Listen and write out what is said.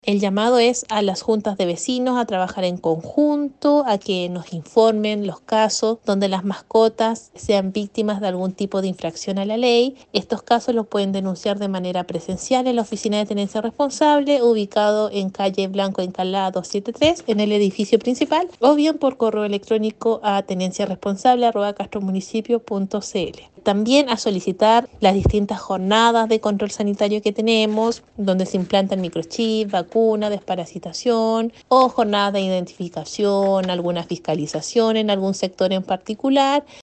El llamado es a las juntas de vecinos a trabajar en conjunto, a que nos informen los casos donde las mascotas sean víctimas de algún tipo de infracción a la ley. Estos casos los pueden denunciar de manera presencial en la Oficina de Tenencia Responsable, ubicado en calle Blanco Encalada 273, en el edificio principal, o bien por correo electrónico a tenenciaresponsable@castromunicipio.cl. También a solicitar las distintas jornadas de control sanitario que tenemos, donde se implantan microchips, vacuna, desparasitación o jornadas de identificación, alguna fiscalización en algún sector en particular.